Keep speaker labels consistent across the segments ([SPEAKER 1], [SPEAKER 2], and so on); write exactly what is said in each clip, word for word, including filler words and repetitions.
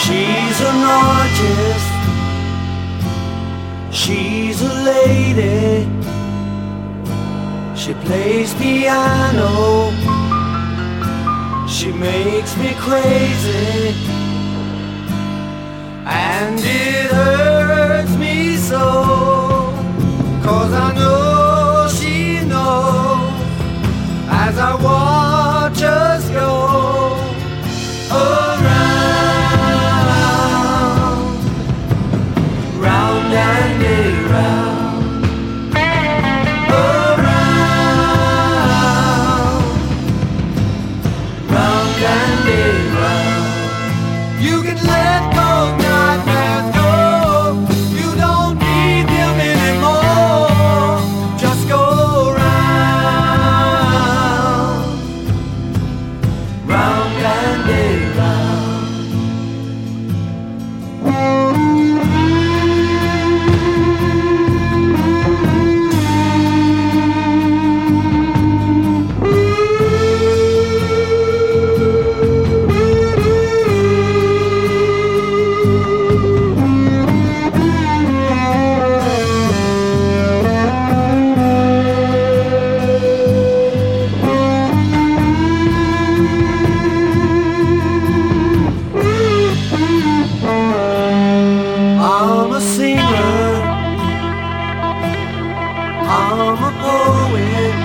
[SPEAKER 1] She's an artist, she's a lady, she plays piano, she makes me crazy, and it hurts me so, 'cause I know she knows as I watch us go around, round and around, around, round and around. You can let those nightmares go, you don't need them anymore. Just go round, round and around. I'm a singer, I'm a poet,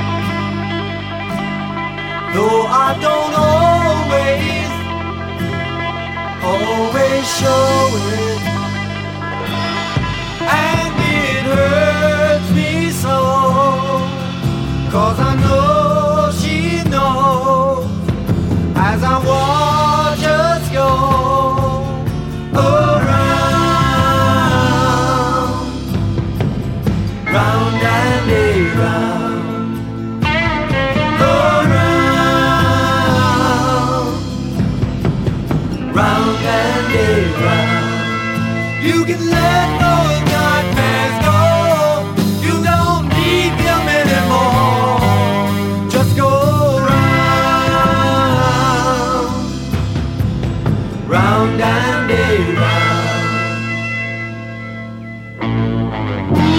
[SPEAKER 1] though I don't always, always show it, and it hurts me so, 'cause I know she knows as I watch us go around, round and around, around, round and around. You can let those nightmares go, you don't need them anymore. Just go round, round and around.